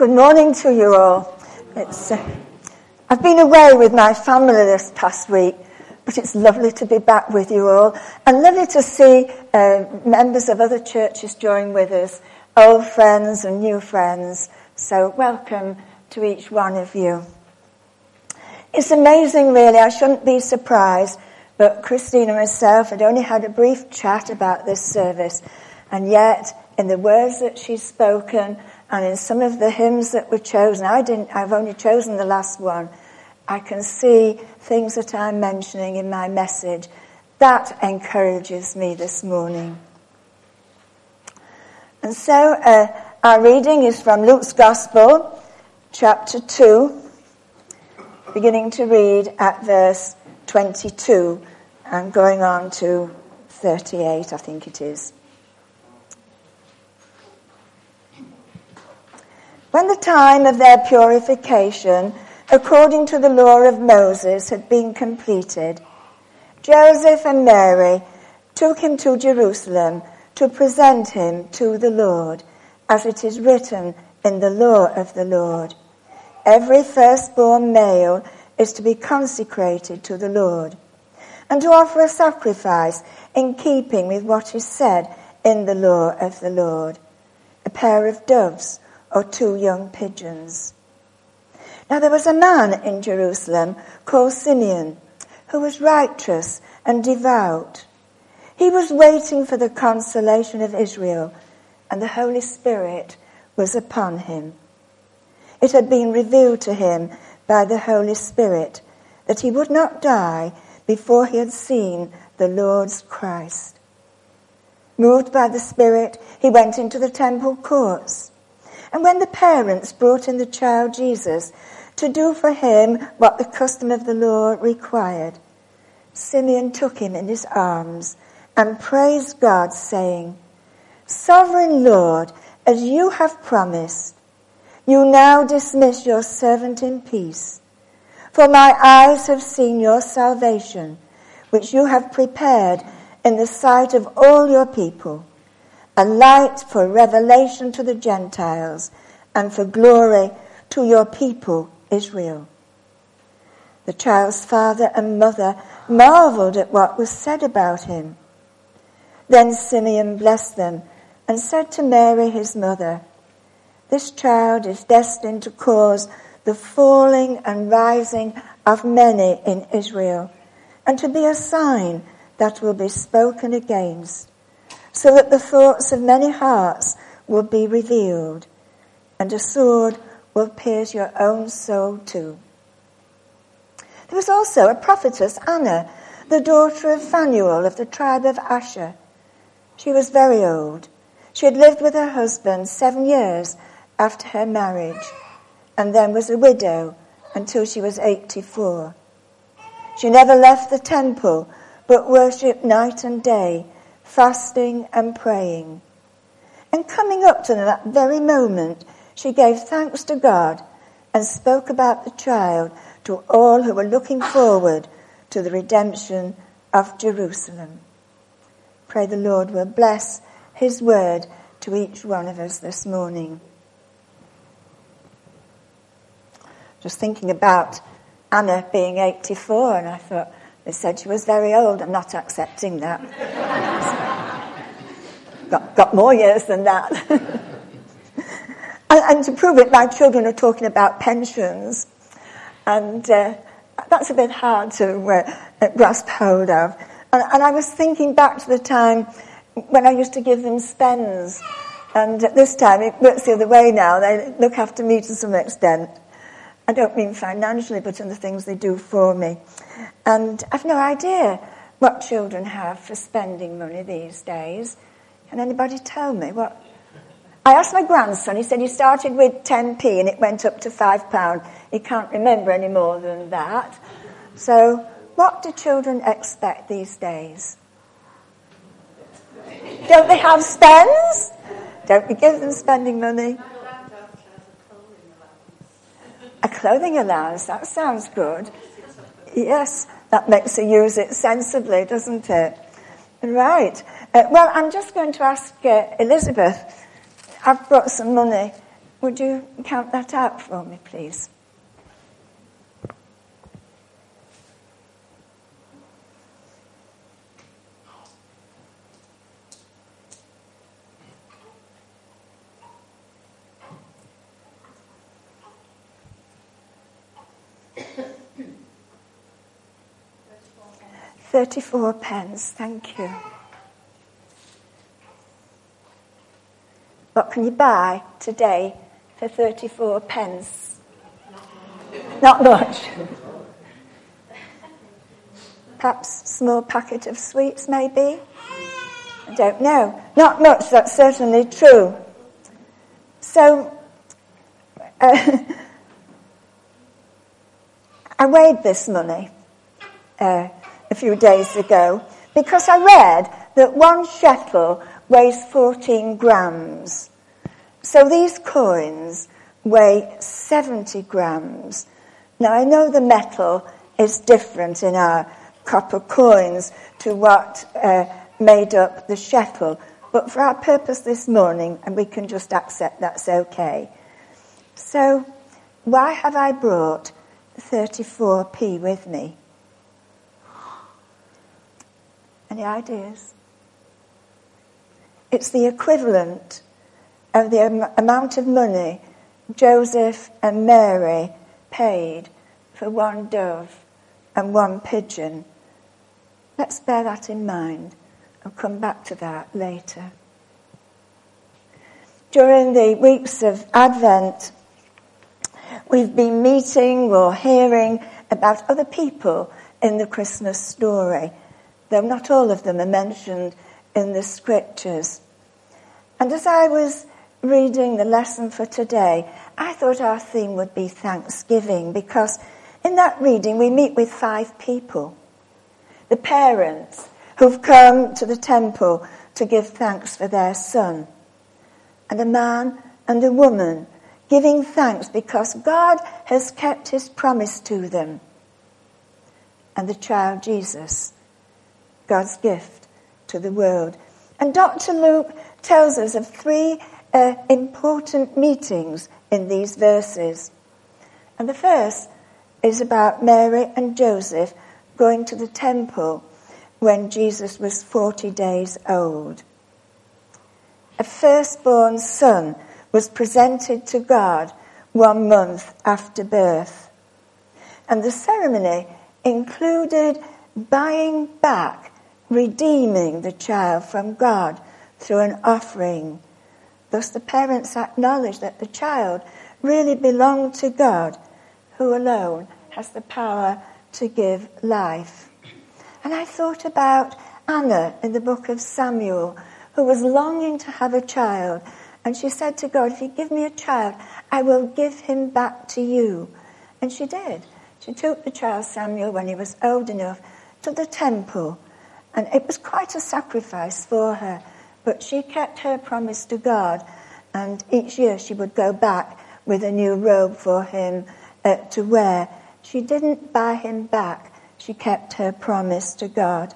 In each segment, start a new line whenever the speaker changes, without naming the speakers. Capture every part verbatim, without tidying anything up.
Good morning to you all. It's, uh, I've been away with my family this past week, but it's lovely to be back with you all, and lovely to see uh, members of other churches join with us, old friends and new friends. So welcome to each one of you. It's amazing, really. I shouldn't be surprised, but Christine and myself had only had a brief chat about this service, and yet in the words that she's spoken and in some of the hymns that were chosen, I didn't, I've only chosen the last one, I can see things that I'm mentioning in my message. That encourages me this morning. And so uh, our reading is from Luke's Gospel, chapter two, beginning to read at verse twenty-two and going on to thirty-eight, I think it is. When the time of their purification, according to the law of Moses, had been completed, Joseph and Mary took him to Jerusalem to present him to the Lord, as it is written in the law of the Lord. Every firstborn male is to be consecrated to the Lord, and to offer a sacrifice in keeping with what is said in the law of the Lord, a pair of doves or two young pigeons. Now there was a man in Jerusalem called Simeon, who was righteous and devout. He was waiting for the consolation of Israel, and the Holy Spirit was upon him. It had been revealed to him by the Holy Spirit that he would not die before he had seen the Lord's Christ. Moved by the Spirit, he went into the temple courts. And when the parents brought in the child Jesus to do for him what the custom of the law required, Simeon took him in his arms and praised God, saying, "Sovereign Lord, as you have promised, you now dismiss your servant in peace. For my eyes have seen your salvation, which you have prepared in the sight of all your people, a light for revelation to the Gentiles and for glory to your people Israel." The child's father and mother marveled at what was said about him. Then Simeon blessed them and said to Mary his mother, "This child is destined to cause the falling and rising of many in Israel, and to be a sign that will be spoken against, so that the thoughts of many hearts will be revealed, and a sword will pierce your own soul too." There was also a prophetess, Anna, the daughter of Phanuel of the tribe of Asher. She was very old. She had lived with her husband seven years after her marriage, and then was a widow until she was eighty-four. She never left the temple, but worshipped night and day, fasting and praying. And coming up to that very moment, she gave thanks to God and spoke about the child to all who were looking forward to the redemption of Jerusalem. Pray the Lord will bless his word to each one of us this morning. Just thinking about Anna being eighty-four, and I thought, they said she was very old. I'm not accepting that. got, got more years than that. and, and to prove it, my children are talking about pensions. And uh, that's a bit hard to uh, grasp hold of. And, and I was thinking back to the time when I used to give them spends. And at this time, it works the other way now. They look after me to some extent. I don't mean financially, but in the things they do for me. And I've no idea what children have for spending money these days. Can anybody tell me what? I asked my grandson, he said he started with ten p and it went up to five pounds. He can't remember any more than that. So what do children expect these days? Don't they have spends? Don't we give them spending money? A clothing allowance, that sounds good. Yes, that makes her use it sensibly, doesn't it? Right. Uh, well, I'm just going to ask uh, Elizabeth. I've brought some money Would you count that out for me, please? Thirty-four pence, thank you. What can you buy today for thirty-four pence? Not much. Perhaps a small packet of sweets, maybe? I don't know. Not much, that's certainly true. So, uh, I weighed this money uh, a few days ago because I read that one shekel weighs fourteen grams. So these coins weigh seventy grams. Now I know the metal is different in our copper coins to what uh, made up the shekel, but for our purpose this morning, and we can just accept that's okay. So why have I brought thirty-four p with me? Any ideas? It's the equivalent of the am- amount of money Joseph and Mary paid for one dove and one pigeon. Let's bear that in mind. I'll come back to that later. During the weeks of Advent, we've been meeting or hearing about other people in the Christmas story, though not all of them are mentioned in the scriptures. And as I was reading the lesson for today, I thought our theme would be Thanksgiving, because in that reading we meet with five people. The parents who've come to the temple to give thanks for their son. And a man and a woman giving thanks because God has kept his promise to them. And the child Jesus, God's gift to the world. And Doctor Luke tells us of three uh, important meetings in these verses. And the first is about Mary and Joseph going to the temple when Jesus was forty days old. A firstborn son was presented to God one month after birth. And the ceremony included buying back, redeeming the child from God through an offering. Thus the parents acknowledged that the child really belonged to God, who alone has the power to give life. And I thought about Anna in the book of Samuel, who was longing to have a child. And she said to God, if you give me a child, I will give him back to you. And she did. She took the child Samuel, when he was old enough, to the temple. And it was quite a sacrifice for her. But she kept her promise to God. And each year she would go back with a new robe for him uh, to wear. She didn't buy him back. She kept her promise to God.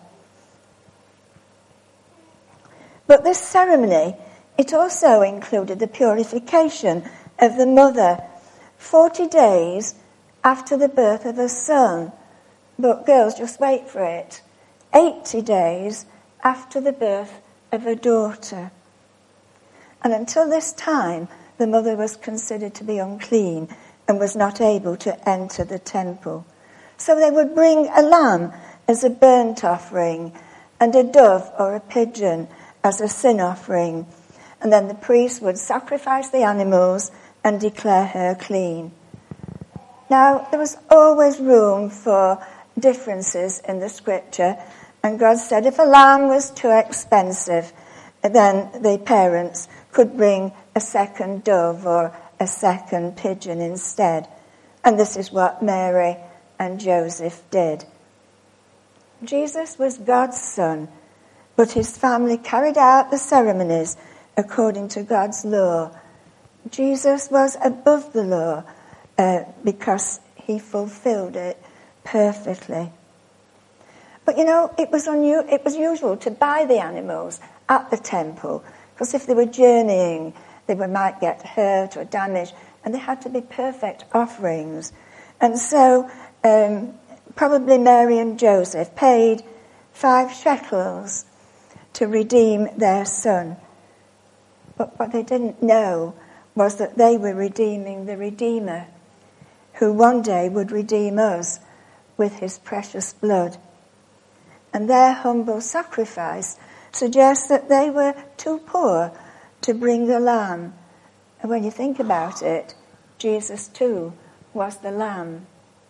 But this ceremony, it also included the purification of the mother, forty days after the birth of her son. But girls, just wait for it. eighty days after the birth of her daughter. And until this time, the mother was considered to be unclean and was not able to enter the temple. So they would bring a lamb as a burnt offering and a dove or a pigeon as a sin offering. And then the priest would sacrifice the animals and declare her clean. Now, there was always room for differences in the scripture, and God said if a lamb was too expensive, then the parents could bring a second dove or a second pigeon instead. And this is what Mary and Joseph did. Jesus was God's son, but his family carried out the ceremonies according to God's law. Jesus was above the law uh, because he fulfilled it perfectly. But you know, it was unu- it was usual to buy the animals at the temple, because if they were journeying They were, might get hurt or damaged, and they had to be perfect offerings. And so um, probably Mary and Joseph paid five shekels to redeem their son. But what they didn't know was that they were redeeming the Redeemer, who one day would redeem us with his precious blood. And their humble sacrifice suggests that they were too poor to bring the lamb. And when you think about it, Jesus too was the lamb.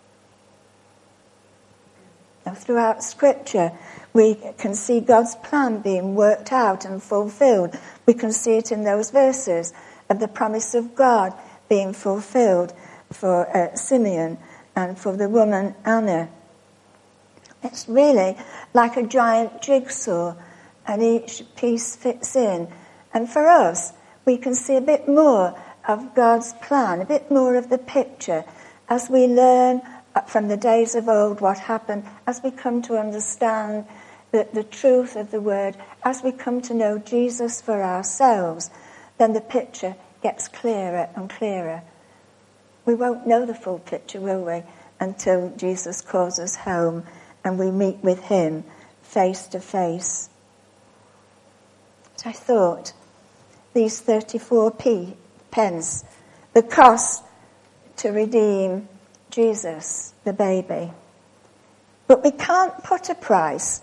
Now, throughout Scripture, we can see God's plan being worked out and fulfilled. We can see it in those verses of the promise of God being fulfilled for uh, Simeon and for the woman Anna. It's really like a giant jigsaw, and each piece fits in. And for us, we can see a bit more of God's plan, a bit more of the picture, as we learn from the days of old what happened, as we come to understand the, the truth of the word, as we come to know Jesus for ourselves, then the picture gets clearer and clearer. We won't know the full picture, will we, until Jesus calls us home and we meet with him face to face. So I thought, these thirty-four p pence, the cost to redeem Jesus, the baby. But we can't put a price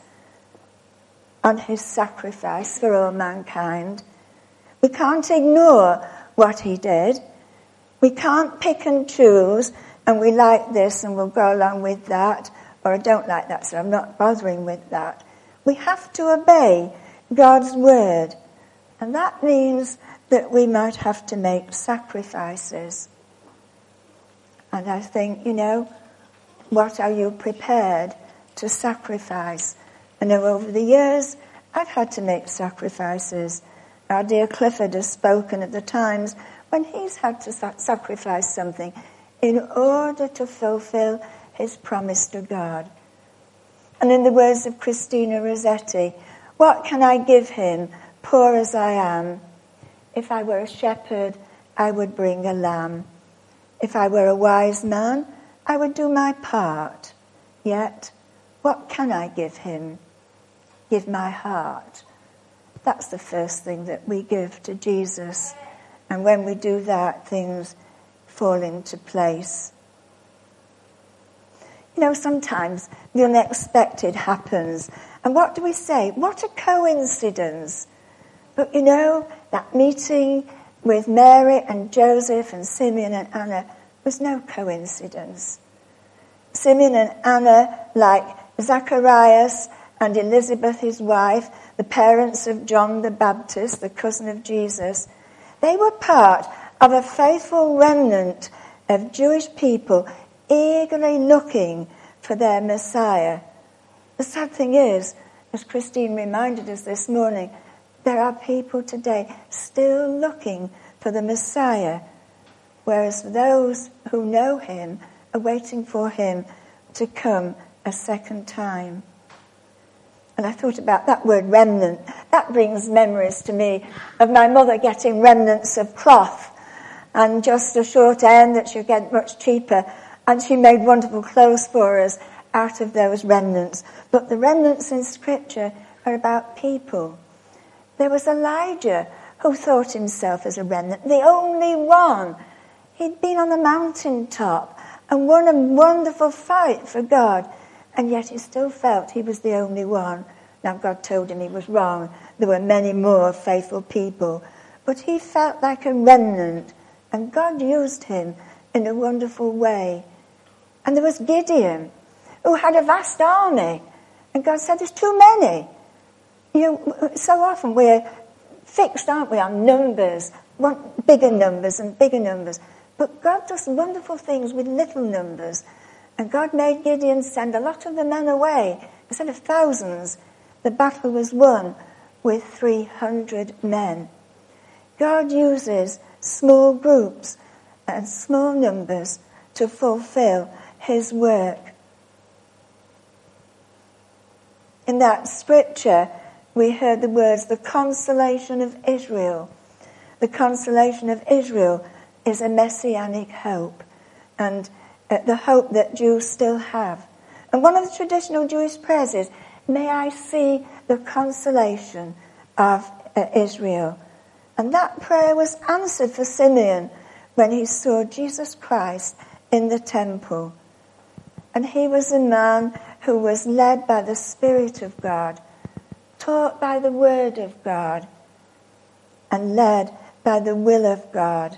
on his sacrifice for all mankind. We can't ignore what he did. We can't pick and choose, and we like this and we'll go along with that, or I don't like that, so I'm not bothering with that. We have to obey God's word, and that means that we might have to make sacrifices. And I think, you know, what are you prepared to sacrifice? I know over the years I've had to make sacrifices. Our dear Clifford has spoken of the times when he's had to sacrifice something in order to fulfill his promise to God. And in the words of Christina Rossetti, what can I give him, poor as I am? If I were a shepherd, I would bring a lamb. If I were a wise man, I would do my part. Yet, what can I give him? Give my heart. That's the first thing that we give to Jesus. And when we do that, things fall into place. You know, sometimes the unexpected happens. And what do we say? What a coincidence. But you know, that meeting with Mary and Joseph and Simeon and Anna was no coincidence. Simeon and Anna, like Zacharias and Elizabeth, his wife, the parents of John the Baptist, the cousin of Jesus, they were part of a faithful remnant of Jewish people eagerly looking for their Messiah. The sad thing is, as Christine reminded us this morning, there are people today still looking for the Messiah, whereas those who know him are waiting for him to come a second time. And I thought about that word remnant. That brings memories to me of my mother getting remnants of cloth and just a short end that she'd get much cheaper. And she made wonderful clothes for us out of those remnants. But the remnants in Scripture are about people. There was Elijah, who thought himself as a remnant, the only one. He'd been on the mountaintop and won a wonderful fight for God, and yet he still felt he was the only one. Now, God told him he was wrong. There were many more faithful people, but he felt like a remnant, and God used him in a wonderful way. And there was Gideon, who had a vast army, and God said, there's too many. You know, so often we're fixed, aren't we, on numbers, want bigger numbers and bigger numbers. But God does wonderful things with little numbers. And God made Gideon send a lot of the men away. Instead of thousands, the battle was won with three hundred men. God uses small groups and small numbers to fulfill his work. In that scripture, we heard the words, the consolation of Israel. the consolation of Israel is a messianic hope, and uh, the hope that Jews still have. And one of the traditional Jewish prayers is, may I see the consolation of uh, Israel. And that prayer was answered for Simeon when he saw Jesus Christ in the temple. And he was a man who was led by the Spirit of God, taught by the Word of God, and led by the will of God.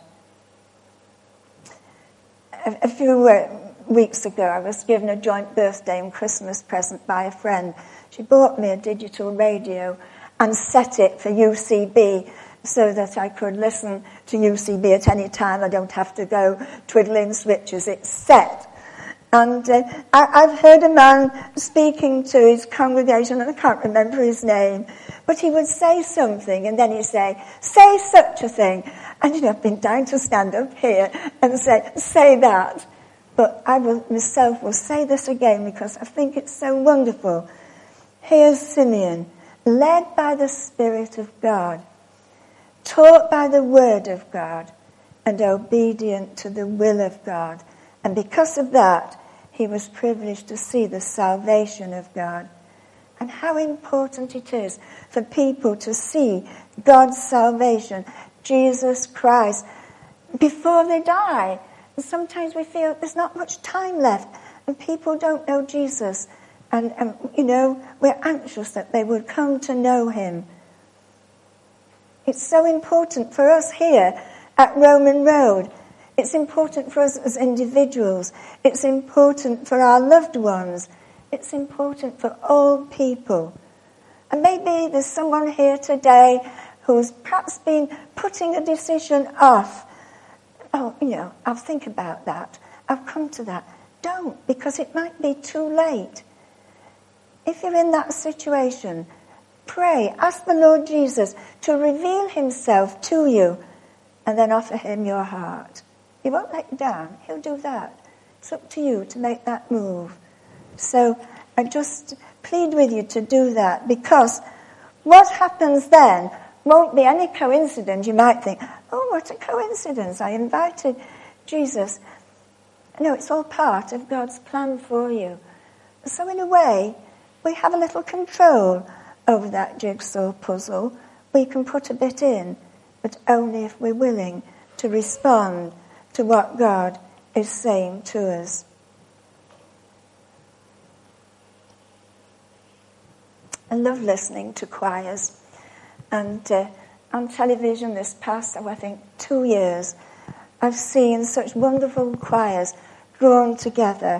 A, a few uh, weeks ago, I was given a joint birthday and Christmas present by a friend. She bought me a digital radio and set it for U C B so that I could listen to U C B at any time. I don't have to go twiddling switches. It's set. And uh, I, I've heard a man speaking to his congregation, and I can't remember his name, but he would say something, and then he'd say, say such a thing. And, you know, I've been dying to stand up here and say, say that. But I will, myself will say this again because I think it's so wonderful. Here's Simeon, led by the Spirit of God, taught by the Word of God, and obedient to the will of God. And because of that, he was privileged to see the salvation of God. And how important it is for people to see God's salvation, Jesus Christ, before they die. And sometimes we feel there's not much time left and people don't know Jesus. And, and, you know, we're anxious that they would come to know him. It's so important for us here at Roman Road. It's important for us as individuals. It's important for our loved ones. It's important for all people. And maybe there's someone here today who's perhaps been putting a decision off. Oh, you know, I'll think about that. I'll come to that. Don't, because it might be too late. If you're in that situation, pray, ask the Lord Jesus to reveal himself to you and then offer him your heart. He won't let you down. He'll do that. It's up to you to make that move. So I just plead with you to do that, because what happens then won't be any coincidence. You might think, oh, what a coincidence. I invited Jesus. No, it's all part of God's plan for you. So in a way, we have a little control over that jigsaw puzzle. We can put a bit in, but only if we're willing to respond to what God is saying to us. I love listening to choirs. And uh, on television this past, oh, I think, two years, I've seen such wonderful choirs drawn together.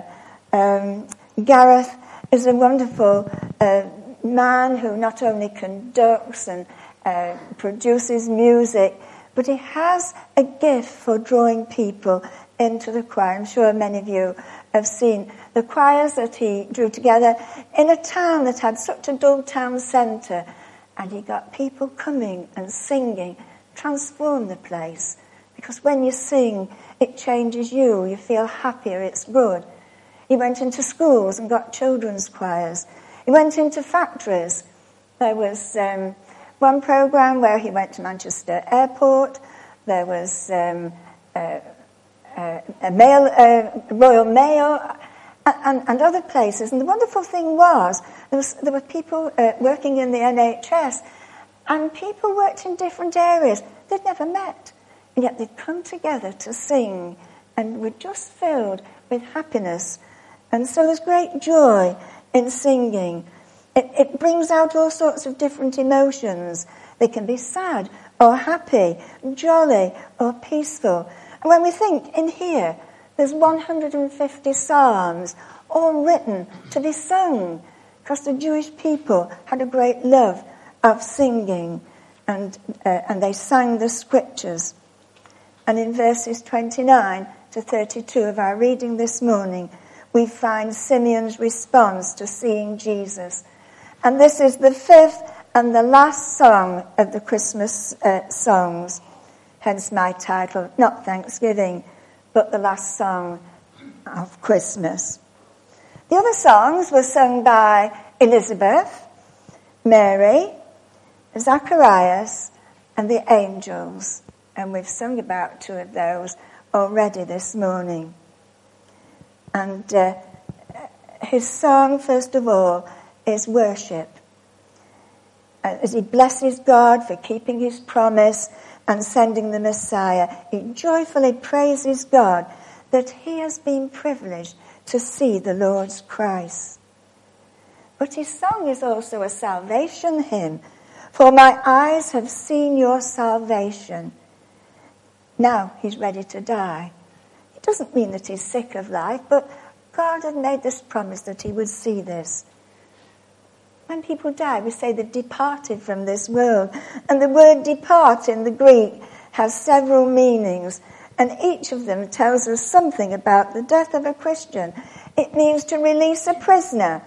Um, Gareth is a wonderful uh, man who not only conducts and uh, produces music, but he has a gift for drawing people into the choir. I'm sure many of you have seen the choirs that he drew together in a town that had such a dull town centre. And he got people coming and singing, transform the place. Because when you sing, it changes you. You feel happier, it's good. He went into schools and got children's choirs. He went into factories. There was um, one programme where he went to Manchester Airport. There was um, uh, uh, a mail, uh, Royal Mail, and, and other places. And the wonderful thing was, there, was, there were people uh, working in the N H S, and people worked in different areas. They'd never met, and yet they'd come together to sing, and were just filled with happiness. And so there's great joy in singing. It, it brings out all sorts of different emotions. They can be sad or happy, jolly or peaceful. And when we think in here, there's one hundred fifty psalms, all written to be sung, because the Jewish people had a great love of singing, and uh, and they sang the scriptures. And in verses twenty-nine to thirty-two of our reading this morning, we find Simeon's response to seeing Jesus. And this is the fifth and the last song of the Christmas uh, songs, hence my title, not Thanksgiving, but the last song of Christmas. The other songs were sung by Elizabeth, Mary, Zacharias, and the angels. And we've sung about two of those already this morning. And uh, his song, first of all, is worship. As he blesses God for keeping his promise and sending the Messiah, he joyfully praises God that he has been privileged to see the Lord's Christ. But his song is also a salvation hymn. For my eyes have seen your salvation. Now he's ready to die. It doesn't mean that he's sick of life, but God had made this promise that he would see this. When people die, we say they've departed from this world. And the word depart in the Greek has several meanings. And each of them tells us something about the death of a Christian. It means to release a prisoner.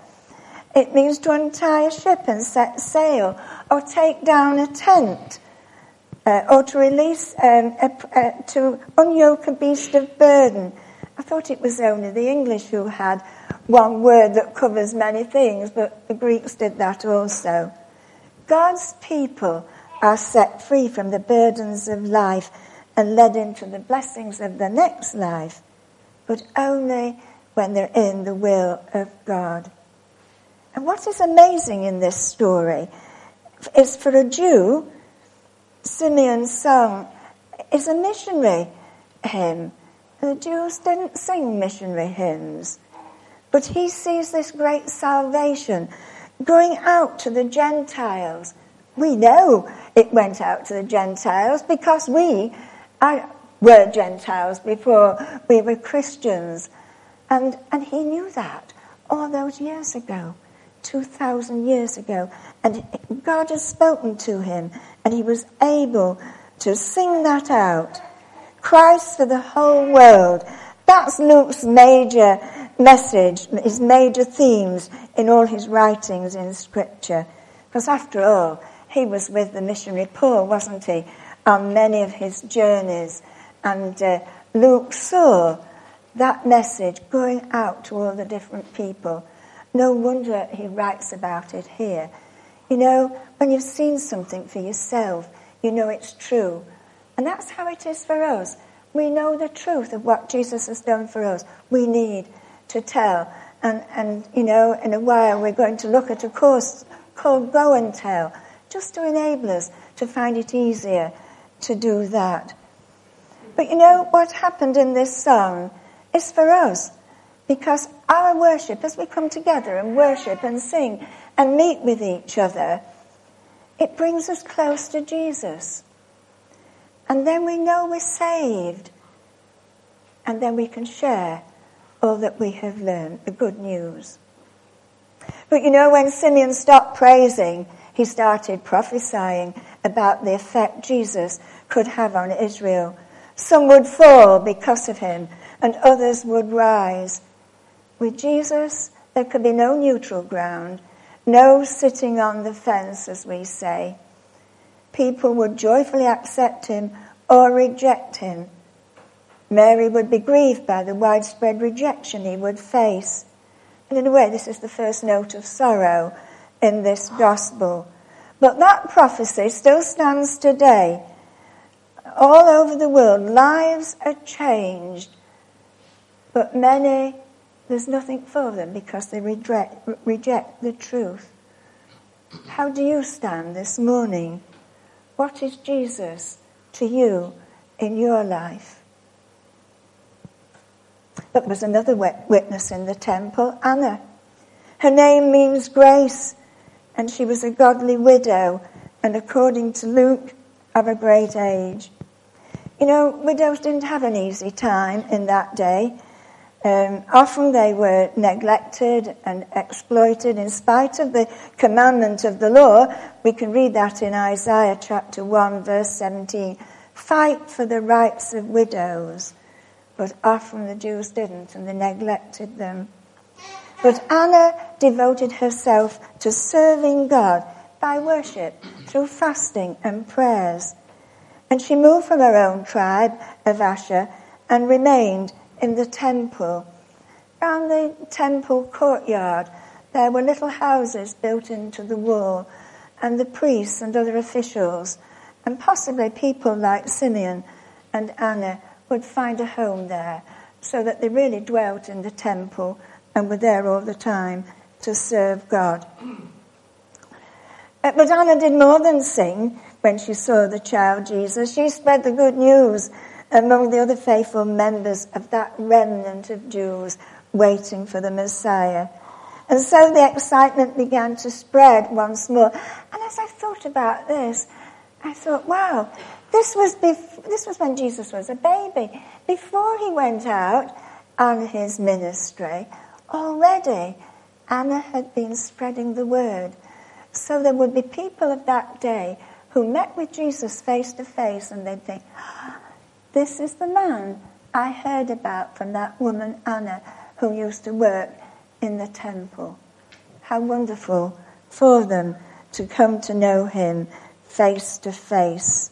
It means to untie a ship and set sail, or take down a tent, uh, or to release, um, a, uh, to unyoke a beast of burden. I thought it was only the English who had one word that covers many things, but the Greeks did that also. God's people are set free from the burdens of life and led into the blessings of the next life, but only when they're in the will of God. And what is amazing in this story is, for a Jew, Simeon's song is a missionary hymn. The Jews didn't sing missionary hymns. But he sees this great salvation going out to the Gentiles. We know it went out to the Gentiles because we are, were Gentiles before we were Christians. And, and he knew that all those years ago, two thousand years ago. And God has spoken to him, and he was able to sing that out. Christ for the whole world. That's Luke's major message, his major themes in all his writings in Scripture. Because after all, he was with the missionary Paul, wasn't he, on many of his journeys. And uh, Luke saw that message going out to all the different people. No wonder he writes about it here. You know, when you've seen something for yourself, you know it's true. And that's how it is for us. We know the truth of what Jesus has done for us. We need to tell. And, and you know, in a while we're going to look at a course called Go and Tell, just to enable us to find it easier to do that. But you know, what happened in this song is for us, because our worship, as we come together and worship and sing and meet with each other, it brings us close to Jesus. And then we know we're saved. And then we can share all that we have learned, the good news. But you know, when Simeon stopped praising, he started prophesying about the effect Jesus could have on Israel. Some would fall because of him, and others would rise. With Jesus, there could be no neutral ground, no sitting on the fence, as we say. People would joyfully accept him or reject him. Mary would be grieved by the widespread rejection he would face. And in a way, this is the first note of sorrow in this gospel. But that prophecy still stands today. All over the world, lives are changed. But many, there's nothing for them because they reject, reject the truth. How do you stand this morning? What is Jesus to you in your life? But there was another witness in the temple, Anna. Her name means grace, and she was a godly widow, and according to Luke, of a great age. You know, widows didn't have an easy time in that day. Um, often they were neglected and exploited in spite of the commandment of the law. We can read that in Isaiah chapter one, verse seventeen. Fight for the rights of widows. But often the Jews didn't, and they neglected them. But Anna devoted herself to serving God by worship, through fasting and prayers. And she moved from her own tribe of Asher and remained in the temple. Around the temple courtyard, there were little houses built into the wall, and the priests and other officials And possibly people like Simeon and Anna would find a home there, so that they really dwelt in the temple and were there all the time to serve God. But Anna did more than sing when she saw the child Jesus. She spread the good news among the other faithful members of that remnant of Jews waiting for the Messiah. And so the excitement began to spread once more. And as I thought about this, I thought, wow, this was bef- this was when Jesus was a baby. Before he went out on his ministry, already Anna had been spreading the word. So there would be people of that day who met with Jesus face to face, and they'd think, oh, this is the man I heard about from that woman Anna who used to work in the temple. How wonderful for them to come to know him face to face.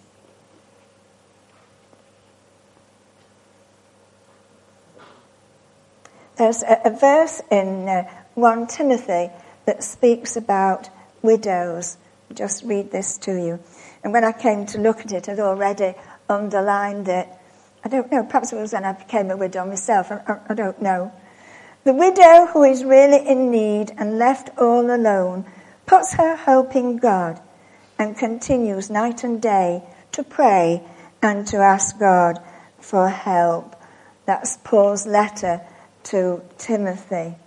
There's a, a verse in uh, First Timothy that speaks about widows. I'll just read this to you. And when I came to look at it, I'd already underlined it. I don't know, perhaps it was when I became a widow myself. I, I, I don't know. The widow who is really in need and left all alone puts her hope in God and continues night and day to pray and to ask God for help. That's Paul's letter to Timothy.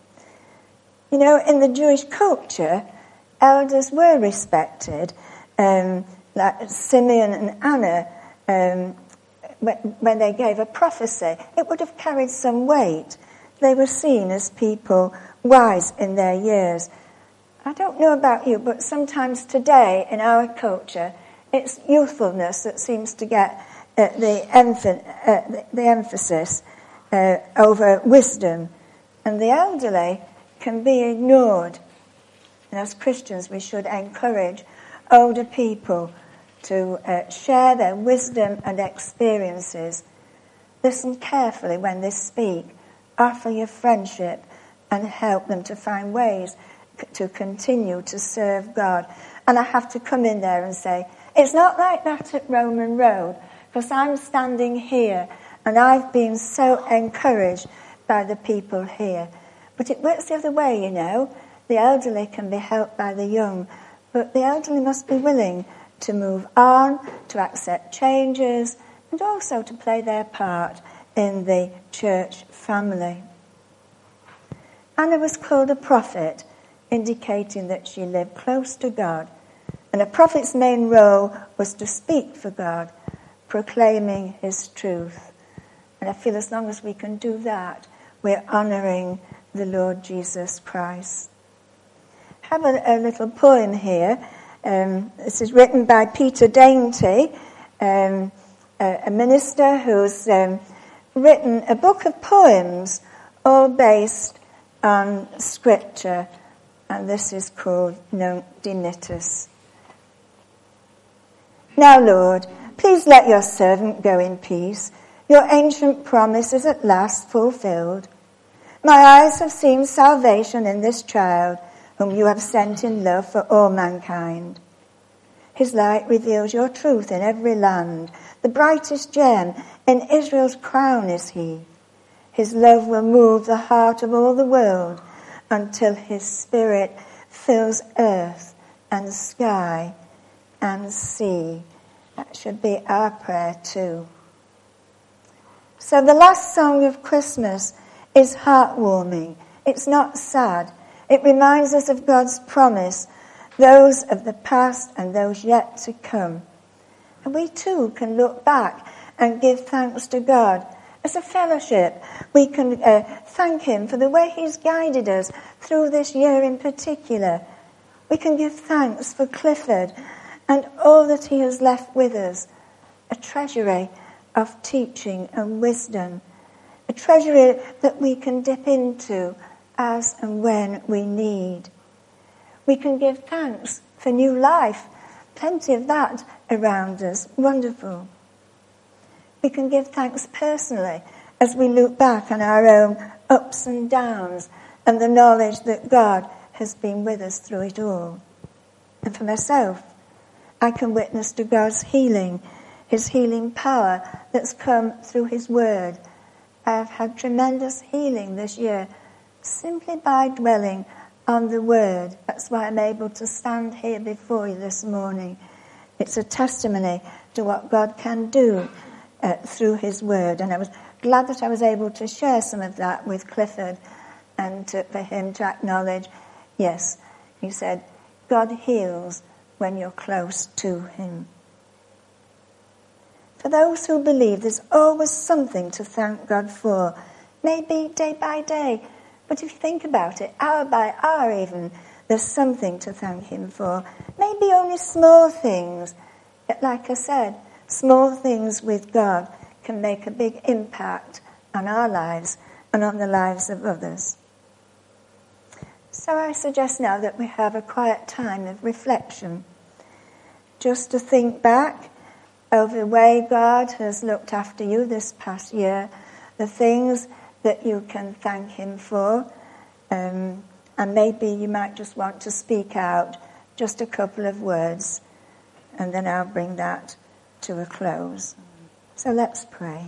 You know, in the Jewish culture, elders were respected. Um, like Simeon and Anna, um, when they gave a prophecy, it would have carried some weight. They were seen as people wise in their years. I don't know about you, but sometimes today in our culture, it's youthfulness that seems to get uh, the, emph- uh, the, the emphasis uh, over wisdom. And the elderly can be ignored. And as Christians, we should encourage older people to uh, share their wisdom and experiences. Listen carefully when they speak. Offer your friendship and help them to find ways c- to continue to serve God. And I have to come in there and say, it's not like that at Roman Road, because I'm standing here and I've been so encouraged by the people here. But it works the other way, you know. The elderly can be helped by the young, but the elderly must be willing to move on, to accept changes, and also to play their part in the church family. Anna was called a prophet, indicating that she lived close to God. And a prophet's main role was to speak for God, proclaiming his truth. And I feel as long as we can do that, we're honouring the Lord Jesus Christ. I have a, a little poem here. Um, this is written by Peter Dainty, um, a, a minister who's um, written a book of poems all based on scripture, and this is called Nunc Dimittis. Now, Lord, please let your servant go in peace. Your ancient promise is at last fulfilled. My eyes have seen salvation in this child, whom you have sent in love for all mankind. His light reveals your truth in every land. The brightest gem in Israel's crown is he. His love will move the heart of all the world until his spirit fills earth and sky and sea. That should be our prayer too. So the last song of Christmas is heartwarming. It's not sad. It reminds us of God's promise, those of the past and those yet to come. And we too can look back and give thanks to God. As a fellowship, we can uh, thank him for the way he's guided us through this year in particular. We can give thanks for Clifford and all that he has left with us, a treasury of teaching and wisdom, a treasury that we can dip into as and when we need. We can give thanks for new life, plenty of that around us, wonderful. We can give thanks personally as we look back on our own ups and downs and the knowledge that God has been with us through it all. And for myself, I can witness to God's healing, his healing power that's come through his word. I have had tremendous healing this year simply by dwelling on the word. That's why I'm able to stand here before you this morning. It's a testimony to what God can do uh, through his word. And I was glad that I was able to share some of that with Clifford and to, for him to acknowledge, yes, he said, God heals when you're close to him. For those who believe, there's always something to thank God for. Maybe day by day, but if you think about it, hour by hour even, there's something to thank him for. Maybe only small things. But like I said, small things with God can make a big impact on our lives and on the lives of others. So I suggest now that we have a quiet time of reflection, just to think back over the way God has looked after you this past year, the things that you can thank him for, um, and maybe you might just want to speak out just a couple of words, and then I'll bring that to a close. So let's pray.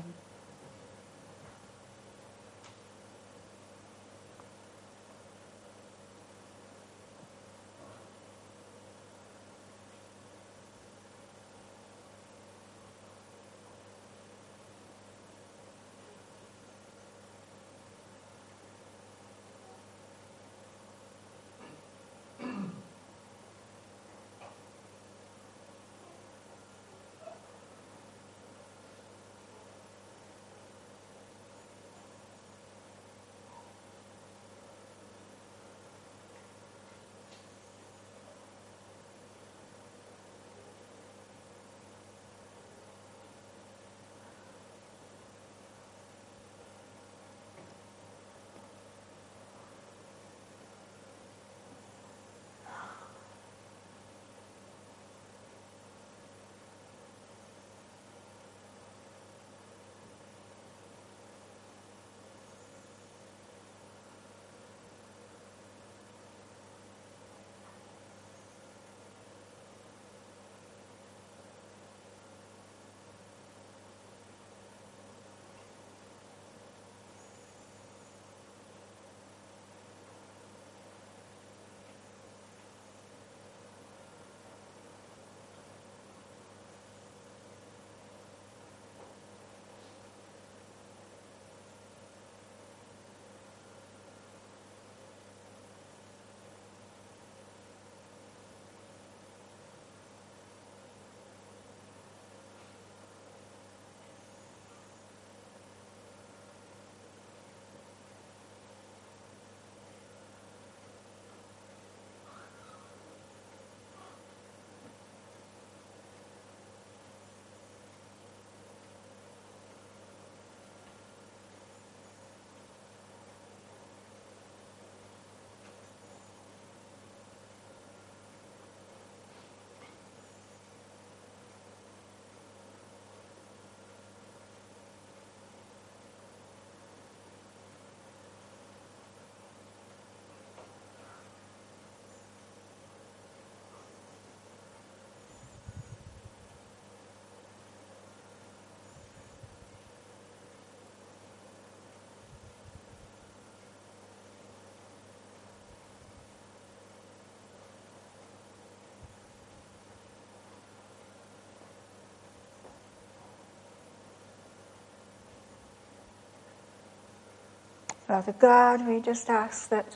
Father God, we just ask that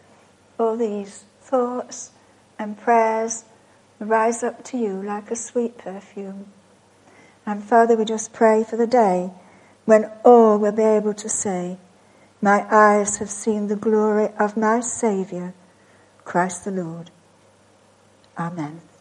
all these thoughts and prayers rise up to you like a sweet perfume. And Father, we just pray for the day when all will be able to say, my eyes have seen the glory of my Saviour, Christ the Lord. Amen.